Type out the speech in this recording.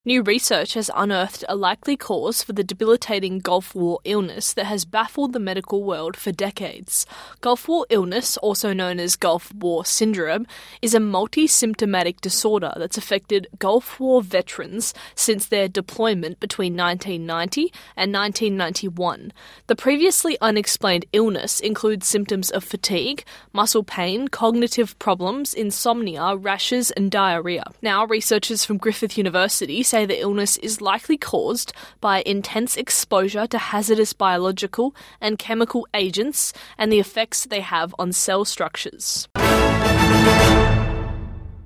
New research has unearthed a likely cause for the debilitating Gulf War illness that has baffled the medical world for decades. Gulf War illness, also known as Gulf War syndrome, is a multi-symptomatic disorder that's affected Gulf War veterans since their deployment between 1990 and 1991. The previously unexplained illness includes symptoms of fatigue, muscle pain, cognitive problems, insomnia, rashes, and diarrhea. Now, researchers from Griffith University say the illness is likely caused by intense exposure to hazardous biological and chemical agents and the effects they have on cell structures.